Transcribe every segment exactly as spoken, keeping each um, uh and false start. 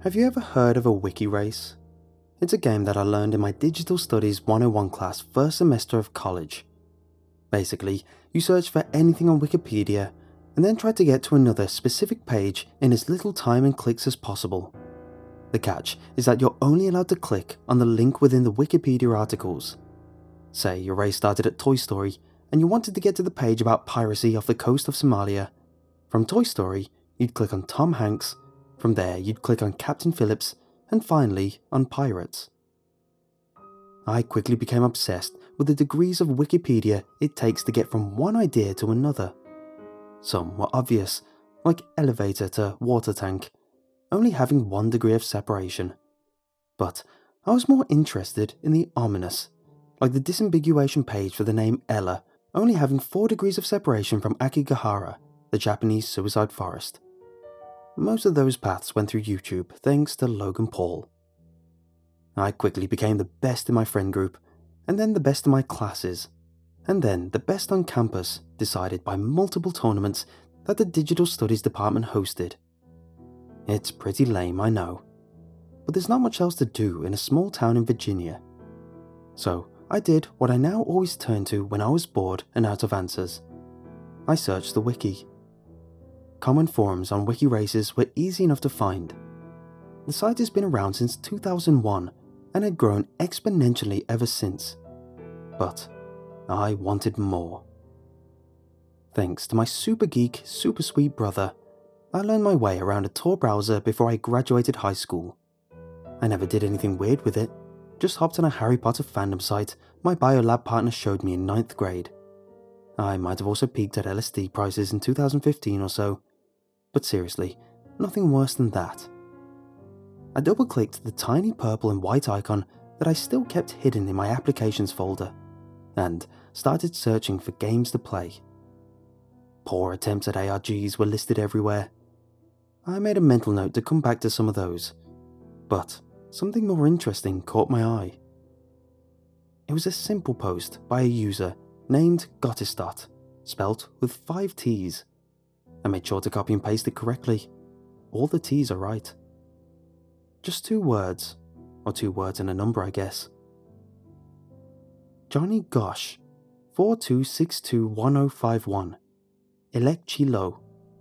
Have you ever heard of a wiki race? It's a game that I learned in my Digital Studies one oh one class first semester of college. Basically, you search for anything on Wikipedia and then try to get to another specific page in as little time and clicks as possible. The catch is that you're only allowed to click on the link within the Wikipedia articles. Say your race started at Toy Story and you wanted to get to the page about piracy off the coast of Somalia. From Toy Story, you'd click on Tom Hanks. From there, you'd click on Captain Phillips, and finally on pirates. I quickly became obsessed with the degrees of Wikipedia it takes to get from one idea to another. Some were obvious, like elevator to water tank, only having one degree of separation. But I was more interested in the ominous, like the disambiguation page for the name Ella, only having four degrees of separation from Akigahara, the Japanese suicide forest. Most of those paths went through YouTube thanks to Logan Paul. I quickly became the best in my friend group, and then the best in my classes, and then the best on campus, decided by multiple tournaments that the Digital Studies department hosted. It's pretty lame, I know, but there's not much else to do in a small town in Virginia. So I did what I now always turn to when I was bored and out of answers. I searched the wiki. Common forums on wiki races were easy enough to find. The site has been around since two thousand one and had grown exponentially ever since. But I wanted more. Thanks to my super geek, super sweet brother, I learned my way around a Tor browser before I graduated high school. I never did anything weird with it, just hopped on a Harry Potter fandom site my biolab partner showed me in ninth grade. I might have also peaked at L S D prices in two thousand fifteen or so, but seriously, nothing worse than that. I double-clicked the tiny purple and white icon that I still kept hidden in my applications folder, and started searching for games to play. Poor attempts at A R Gs were listed everywhere. I made a mental note to come back to some of those, but something more interesting caught my eye. It was a simple post by a user named Gottistot, spelt with five T's. I made sure to copy and paste it correctly. All the T's are right. Just two words, or two words and a number, I guess. Johnny Gosh, four two six two one zero five one, Elecchilo.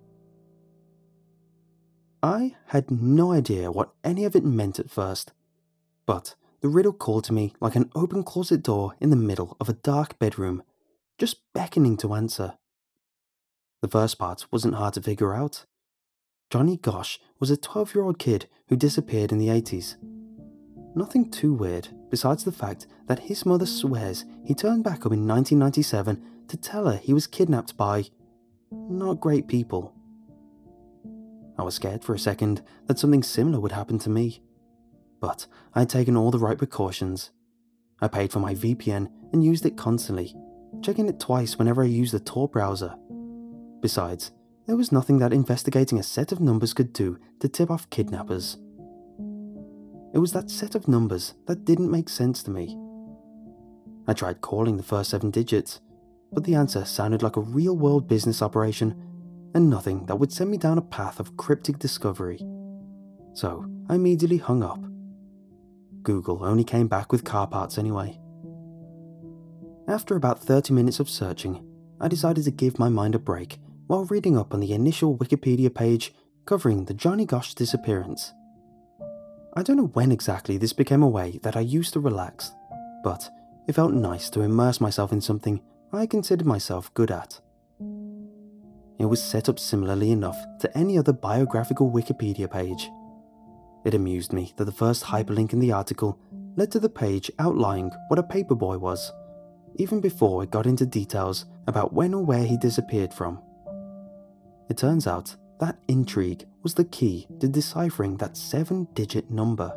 I had no idea what any of it meant at first, but the riddle called to me like an open closet door in the middle of a dark bedroom, just beckoning to answer. The first part wasn't hard to figure out. Johnny Gosh was a twelve-year-old kid who disappeared in the eighties. Nothing too weird, besides the fact that his mother swears he turned back up in nineteen ninety-seven to tell her he was kidnapped by not great people. I was scared for a second that something similar would happen to me, but I had taken all the right precautions. I paid for my V P N and used it constantly, checking it twice whenever I used the Tor browser. Besides, there was nothing that investigating a set of numbers could do to tip off kidnappers. It was that set of numbers that didn't make sense to me. I tried calling the first seven digits, but the answer sounded like a real-world business operation and nothing that would send me down a path of cryptic discovery. So I immediately hung up. Google only came back with car parts anyway. After about thirty minutes of searching, I decided to give my mind a break while reading up on the initial Wikipedia page covering the Johnny Gosh disappearance. I don't know when exactly this became a way that I used to relax, but it felt nice to immerse myself in something I considered myself good at. It was set up similarly enough to any other biographical Wikipedia page. It amused me that the first hyperlink in the article led to the page outlining what a paperboy was, even before it got into details about when or where he disappeared from. It turns out that intrigue was the key to deciphering that seven-digit number.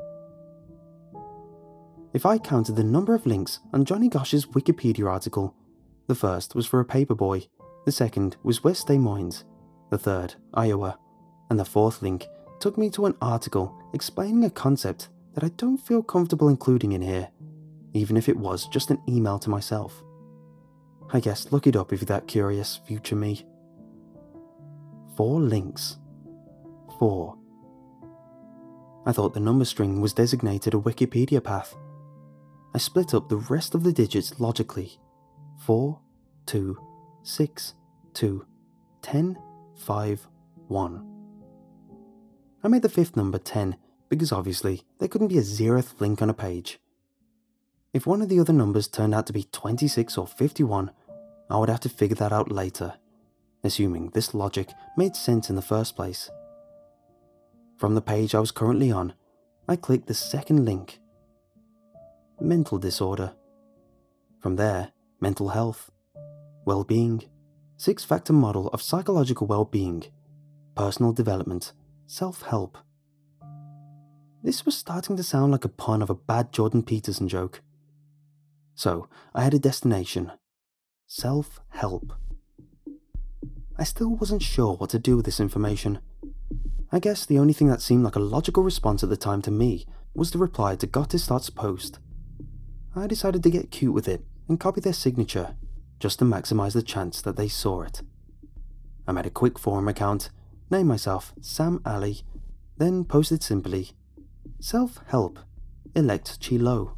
If I counted the number of links on Johnny Gosh's Wikipedia article, the first was for a paperboy, the second was West Des Moines, the third, Iowa, and the fourth link took me to an article explaining a concept that I don't feel comfortable including in here, even if it was just an email to myself. I guess look it up if you're that curious, future me. Four links. Four. I thought the number string was designated a Wikipedia path. I split up the rest of the digits logically. four, two, six, two, ten, five, one. I made the fifth number ten because obviously there couldn't be a zeroth link on a page. If one of the other numbers turned out to be twenty-six or fifty-one, I would have to figure that out later, assuming this logic made sense in the first place. From the page I was currently on, I clicked the second link. Mental disorder. From there, mental health, well-being, six-factor model of psychological well-being, personal development, self-help. This was starting to sound like a pun of a bad Jordan Peterson joke. So, I had a destination. Self-help. I still wasn't sure what to do with this information. I guess the only thing that seemed like a logical response at the time to me was the reply to Gottistart's post. I decided to get cute with it and copy their signature, just to maximize the chance that they saw it. I made a quick forum account, named myself Sam Ali, then posted simply, Self-help, elect Chi Lo.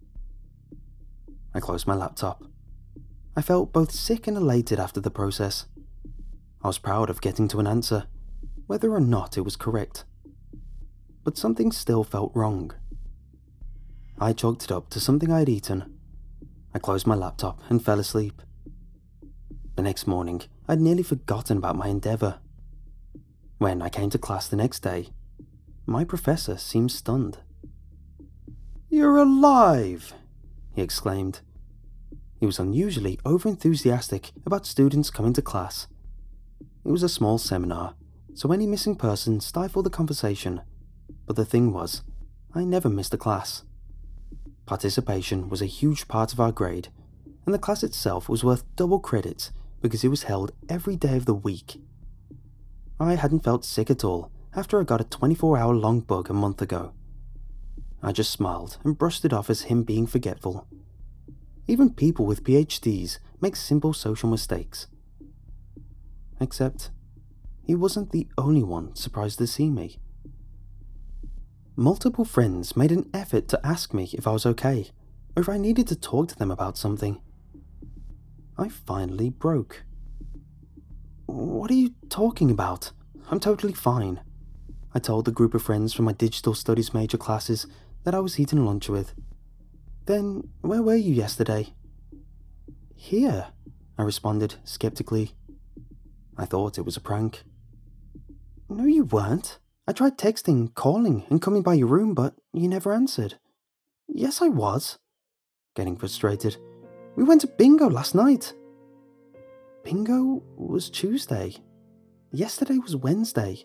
I closed my laptop. I felt both sick and elated after the process. I was proud of getting to an answer, whether or not it was correct. But something still felt wrong. I chalked it up to something I had eaten. I closed my laptop and fell asleep. The next morning, I'd nearly forgotten about my endeavour. When I came to class the next day, my professor seemed stunned. "You're alive!" he exclaimed. He was unusually over-enthusiastic about students coming to class. It was a small seminar, so any missing person stifled the conversation. But the thing was, I never missed a class. Participation was a huge part of our grade, and the class itself was worth double credits because it was held every day of the week. I hadn't felt sick at all after I got a twenty-four hour long bug a month ago. I just smiled and brushed it off as him being forgetful. Even people with P H Ds make simple social mistakes. Except, he wasn't the only one surprised to see me. Multiple friends made an effort to ask me if I was okay, or if I needed to talk to them about something. I finally broke. "What are you talking about? I'm totally fine," I told the group of friends from my digital studies major classes that I was eating lunch with. "Then, where were you yesterday?" "Here," I responded skeptically. I thought it was a prank. "No, you weren't. I tried texting, calling, and coming by your room, but you never answered." "Yes, I was." Getting frustrated. "We went to bingo last night." "Bingo was Tuesday. Yesterday was Wednesday."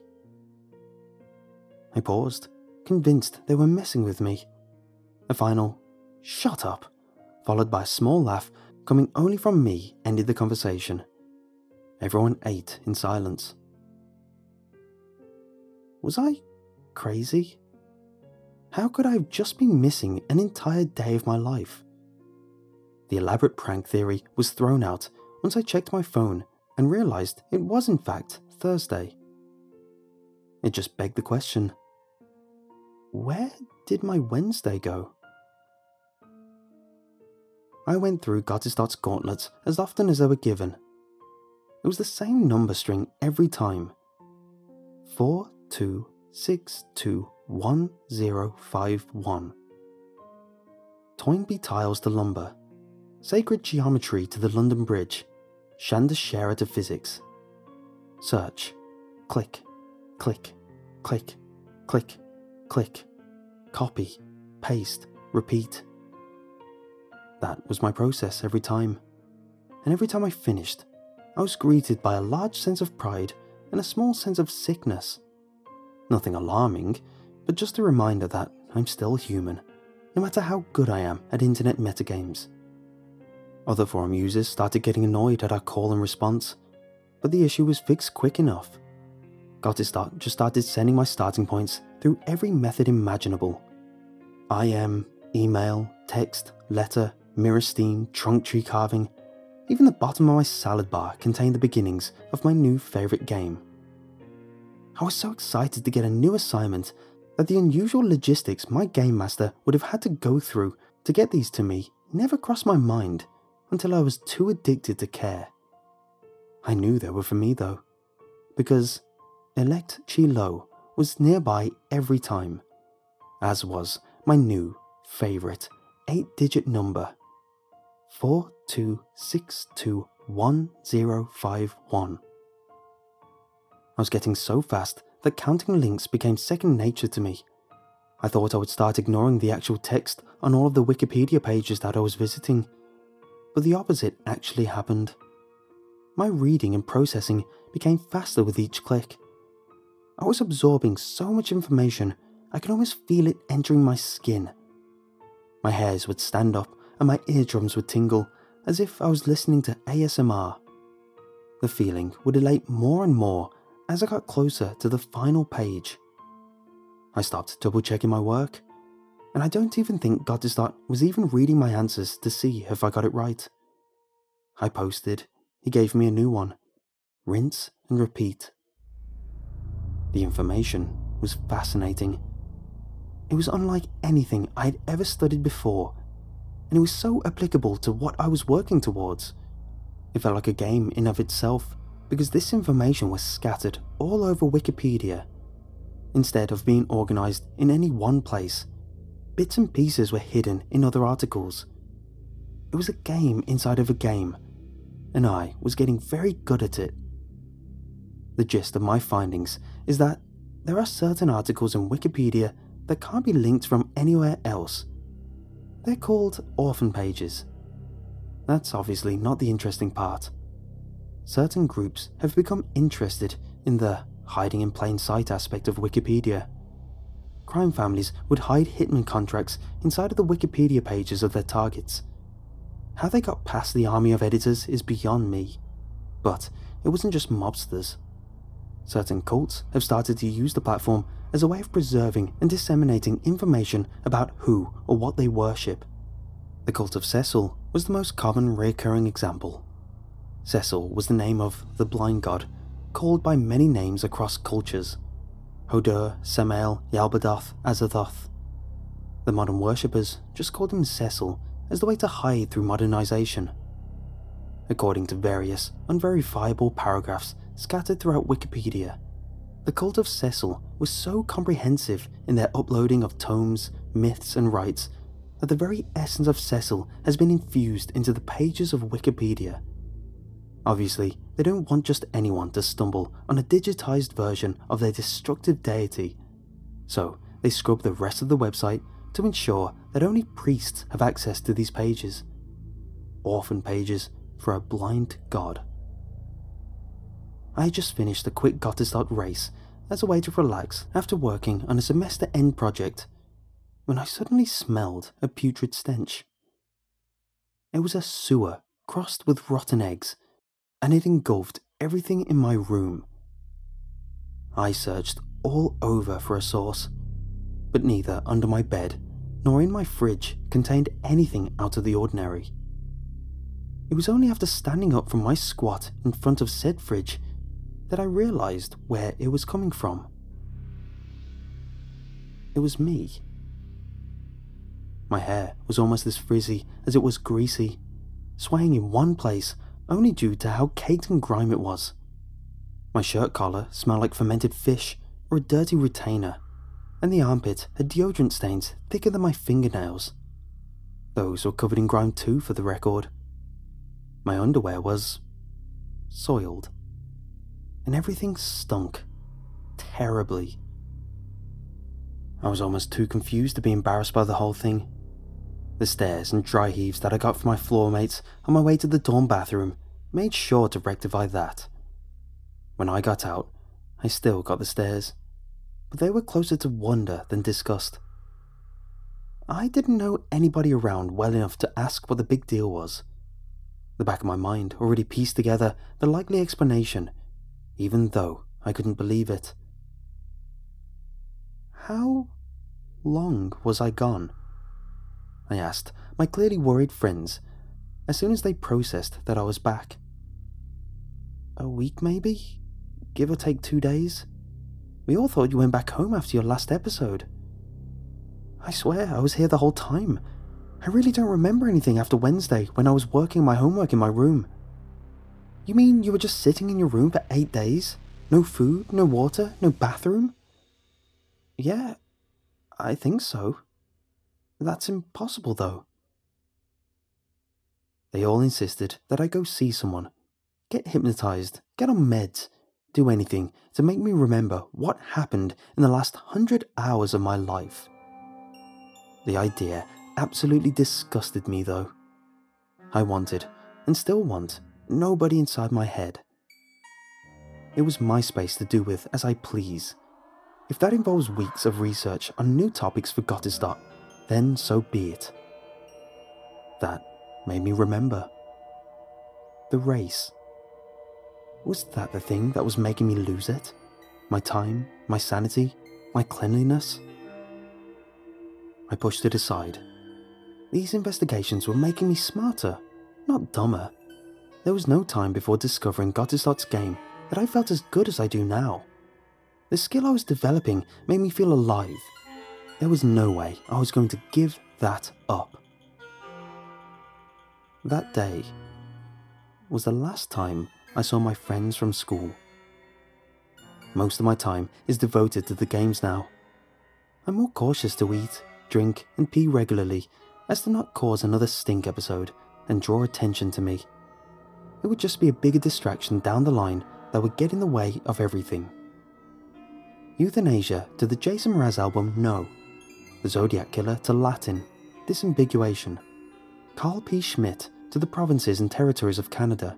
I paused, convinced they were messing with me. A final, "Shut up," followed by a small laugh coming only from me, ended the conversation. Everyone ate in silence. Was I crazy? How could I have just been missing an entire day of my life? The elaborate prank theory was thrown out once I checked my phone and realized it was in fact Thursday. It just begged the question, where did my Wednesday go? I went through Gottistart's gauntlets as often as they were given. It was the same number string every time. four two six two one zero five one. Toynbee tiles to lumber. Sacred geometry to the London Bridge. Chandrasekhar to physics. Search. Click. Click. Click. Click. Click. Copy. Paste. Repeat. That was my process every time. And every time I finished, I was greeted by a large sense of pride and a small sense of sickness. Nothing alarming, but just a reminder that I'm still human, no matter how good I am at internet metagames. Other forum users started getting annoyed at our call and response, but the issue was fixed quick enough. Gottisstart just started sending my starting points through every method imaginable. I M, email, text, letter, mirror steam, trunk tree carving. Even the bottom of my salad bar contained the beginnings of my new favourite game. I was so excited to get a new assignment that the unusual logistics my game master would have had to go through to get these to me never crossed my mind until I was too addicted to care. I knew they were for me though, because Elect Chi Lo was nearby every time, as was my new favourite eight-digit number, four two six two one zero five one. I was getting so fast that counting links became second nature to me. I thought I would start ignoring the actual text on all of the Wikipedia pages that I was visiting, but the opposite actually happened. My reading and processing became faster with each click. I was absorbing so much information I could almost feel it entering my skin. My hairs would stand up and my eardrums would tingle as if I was listening to A S M R. The feeling would elate more and more as I got closer to the final page. I stopped double checking my work, and I don't even think Gottesdot was even reading my answers to see if I got it right. I posted, he gave me a new one. Rinse and repeat. The information was fascinating. It was unlike anything I had ever studied before, and it was so applicable to what I was working towards. It felt like a game in of itself, because this information was scattered all over Wikipedia. Instead of being organised in any one place, bits and pieces were hidden in other articles. It was a game inside of a game, and I was getting very good at it. The gist of my findings is that there are certain articles in Wikipedia that can't be linked from anywhere else. They're called orphan pages. That's obviously not the interesting part. Certain groups have become interested in the hiding in plain sight aspect of Wikipedia. Crime families would hide hitman contracts inside of the Wikipedia pages of their targets. How they got past the army of editors is beyond me. But it wasn't just mobsters. Certain cults have started to use the platform as a way of preserving and disseminating information about who or what they worship. The cult of Cecil was the most common recurring example. Cecil was the name of the blind god, called by many names across cultures. Hodur, Samael, Yaldabaoth, Azathoth. The modern worshippers just called him Cecil as the way to hide through modernization. According to various, unverifiable paragraphs scattered throughout Wikipedia, the cult of Cecil was so comprehensive in their uploading of tomes, myths and rites that the very essence of Cecil has been infused into the pages of Wikipedia. Obviously, they don't want just anyone to stumble on a digitized version of their destructive deity, so they scrub the rest of the website to ensure that only priests have access to these pages. Orphan pages for a blind god. I had just finished a quick Gottesdot race as a way to relax after working on a semester-end project, when I suddenly smelled a putrid stench. It was a sewer crossed with rotten eggs, and it engulfed everything in my room. I searched all over for a source, but neither under my bed nor in my fridge contained anything out of the ordinary. It was only after standing up from my squat in front of said fridge that I realised where it was coming from. It was me. My hair was almost as frizzy as it was greasy, swaying in one place only due to how caked and grime it was. My shirt collar smelled like fermented fish or a dirty retainer, and the armpit had deodorant stains thicker than my fingernails. Those were covered in grime too, for the record. My underwear was soiled, and everything stunk terribly. I was almost too confused to be embarrassed by the whole thing. The stares and dry heaves that I got from my floor mates on my way to the dorm bathroom made sure to rectify that. When I got out, I still got the stares, but they were closer to wonder than disgust. I didn't know anybody around well enough to ask what the big deal was. The back of my mind already pieced together the likely explanation, even though I couldn't believe it. How long was I gone? I asked my clearly worried friends as soon as they processed that I was back. A week maybe? Give or take two days? We all thought you went back home after your last episode. I swear, I was here the whole time. I really don't remember anything after Wednesday when I was working my homework in my room. You mean you were just sitting in your room for eight days? No food, no water, no bathroom? Yeah, I think so. That's impossible, though. They all insisted that I go see someone, get hypnotized, get on meds, do anything to make me remember what happened in the last hundred hours of my life. The idea absolutely disgusted me, though. I wanted, and still want, nobody inside my head. It was my space to do with as I please. If that involves weeks of research on new topics for Gottesdot, then so be it. That made me remember. The race. Was that the thing that was making me lose it? My time, my sanity, my cleanliness? I pushed it aside. These investigations were making me smarter, not dumber. There was no time before discovering Gottesdot's game that I felt as good as I do now. The skill I was developing made me feel alive. There was no way I was going to give that up. That day was the last time I saw my friends from school. Most of my time is devoted to the games now. I'm more cautious to eat, drink, and pee regularly as to not cause another stink episode and draw attention to me. It would just be a bigger distraction down the line that would get in the way of everything. Euthanasia to the Jason Mraz album No, the Zodiac Killer to Latin, Disambiguation, Carl P. Schmidt to the provinces and territories of Canada.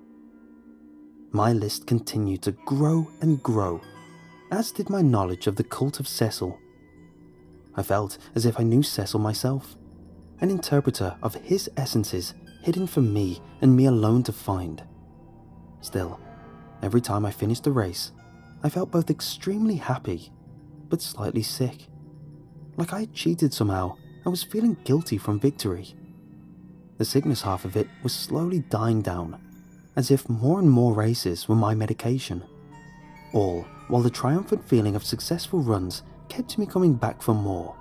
My list continued to grow and grow, as did my knowledge of the cult of Cecil. I felt as if I knew Cecil myself, an interpreter of his essences hidden for me and me alone to find. Still, every time I finished the race, I felt both extremely happy, but slightly sick. Like I had cheated somehow and was feeling guilty from victory. The sickness half of it was slowly dying down, as if more and more races were my medication. All while the triumphant feeling of successful runs kept me coming back for more.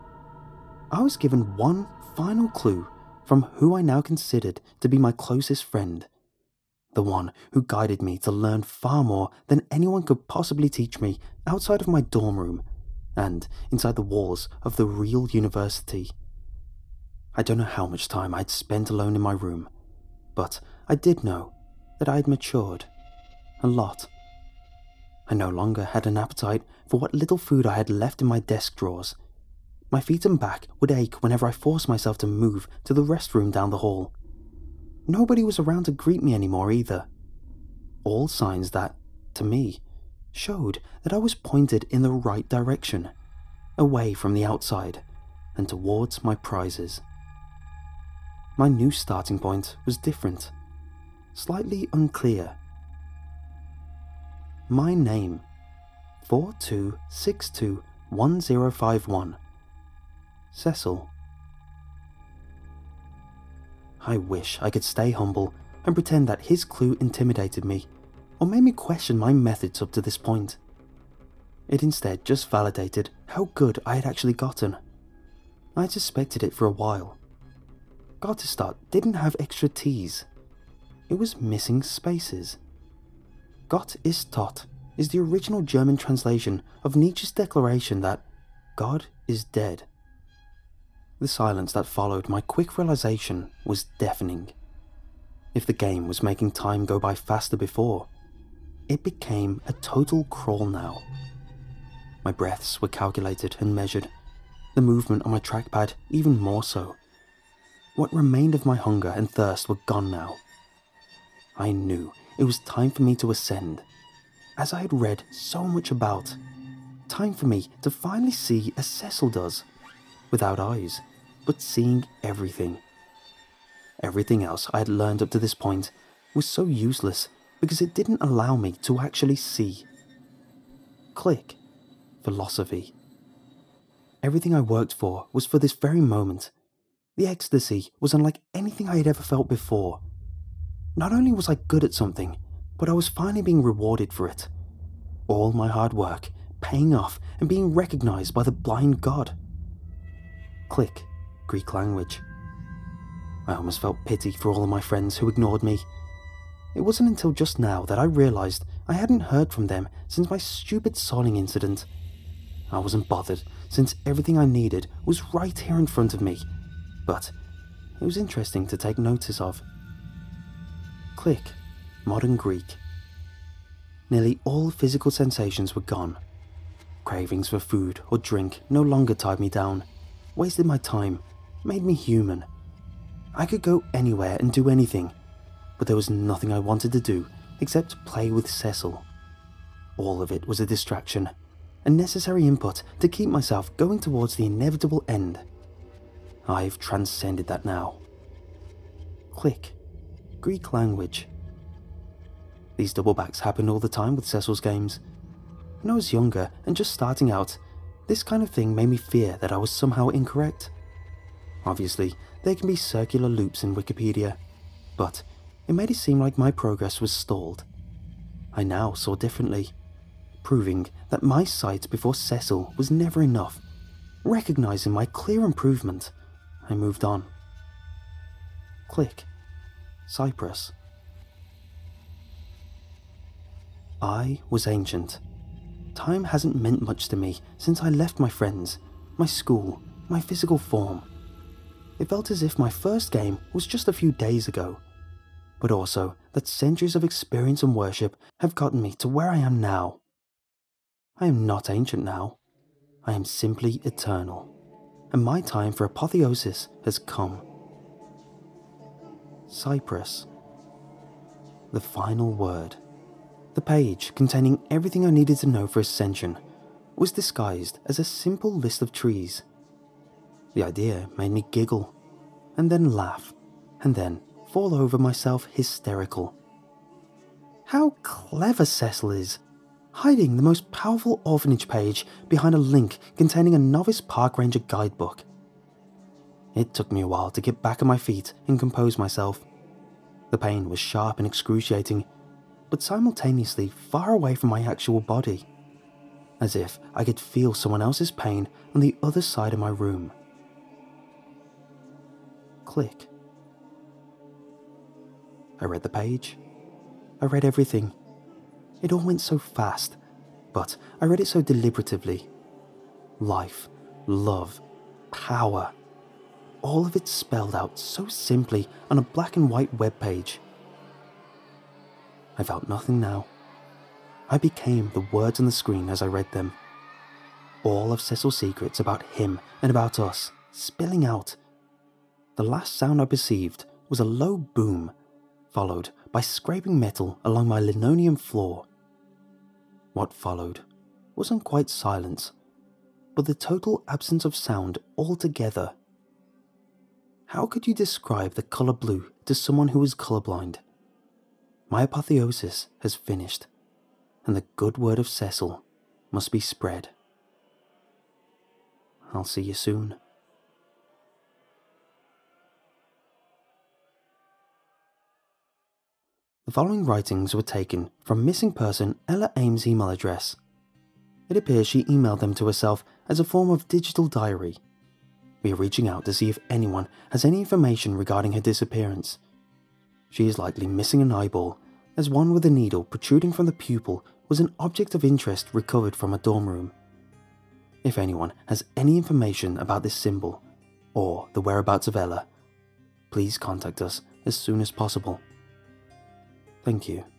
I was given one final clue from who I now considered to be my closest friend. The one who guided me to learn far more than anyone could possibly teach me outside of my dorm room and inside the walls of the real university. I don't know how much time I'd spent alone in my room, but I did know that I had matured a lot. I no longer had an appetite for what little food I had left in my desk drawers. My feet and back would ache whenever I forced myself to move to the restroom down the hall. Nobody was around to greet me anymore either. All signs that, to me, showed that I was pointed in the right direction, away from the outside and towards my prizes. My new starting point was different, slightly unclear. My name, four two six two one zero five one. Cecil. I wish I could stay humble and pretend that his clue intimidated me, or made me question my methods up to this point. It instead just validated how good I had actually gotten. I had suspected it for a while. Gottesdot didn't have extra T's. It was missing spaces. Gott ist tot is the original German translation of Nietzsche's declaration that God is dead. The silence that followed my quick realization was deafening. If the game was making time go by faster before, it became a total crawl now. My breaths were calculated and measured, the movement on my trackpad even more so. What remained of my hunger and thirst were gone now. I knew it was time for me to ascend, as I had read so much about. Time for me to finally see as Cecil does, without eyes, but seeing everything. Everything else I had learned up to this point was so useless because it didn't allow me to actually see. Click. Philosophy. Everything I worked for was for this very moment. The ecstasy was unlike anything I had ever felt before. Not only was I good at something, but I was finally being rewarded for it. All my hard work paying off and being recognized by the blind god. Click, Greek language. I almost felt pity for all of my friends who ignored me. It wasn't until just now that I realized I hadn't heard from them since my stupid soiling incident. I wasn't bothered since everything I needed was right here in front of me, but it was interesting to take notice of. Click, modern Greek. Nearly all physical sensations were gone. Cravings for food or drink no longer tied me down, wasted my time, made me human. I could go anywhere and do anything, but there was nothing I wanted to do except play with Cecil. All of it was a distraction, a necessary input to keep myself going towards the inevitable end. I've transcended that now. Click, Greek language. These doublebacks happened all the time with Cecil's games. When I was younger and just starting out, this kind of thing made me fear that I was somehow incorrect. Obviously, there can be circular loops in Wikipedia, but it made it seem like my progress was stalled. I now saw differently, proving that my sight before Cecil was never enough. Recognizing my clear improvement, I moved on. Click, Cyprus. I was ancient. Time hasn't meant much to me since I left my friends, my school, my physical form. It felt as if my first game was just a few days ago, but also that centuries of experience and worship have gotten me to where I am now. I am not ancient now. I am simply eternal, and my time for apotheosis has come. Cyprus. The final word. The page, containing everything I needed to know for Ascension, was disguised as a simple list of trees. The idea made me giggle, and then laugh, and then fall over myself hysterical. How clever Cecil is, hiding the most powerful orphanage page behind a link containing a novice park ranger guidebook. It took me a while to get back on my feet and compose myself. The pain was sharp and excruciating, but simultaneously far away from my actual body, as if I could feel someone else's pain on the other side of my room. Click. I read the page. I read everything. It all went so fast, but I read it so deliberatively. Life, love, power, all of it spelled out so simply on a black and white web page. I felt nothing now. I became the words on the screen as I read them. All of Cecil's secrets about him and about us, spilling out. The last sound I perceived was a low boom, followed by scraping metal along my linoleum floor. What followed wasn't quite silence, but the total absence of sound altogether. How could you describe the colour blue to someone who is colourblind? My apotheosis has finished, and the good word of Cecil must be spread. I'll see you soon. The following writings were taken from missing person Ella Ames' email address. It appears she emailed them to herself as a form of digital diary. We are reaching out to see if anyone has any information regarding her disappearance. She is likely missing an eyeball, as one with a needle protruding from the pupil was an object of interest recovered from a dorm room. If anyone has any information about this symbol, or the whereabouts of Ella, please contact us as soon as possible. Thank you.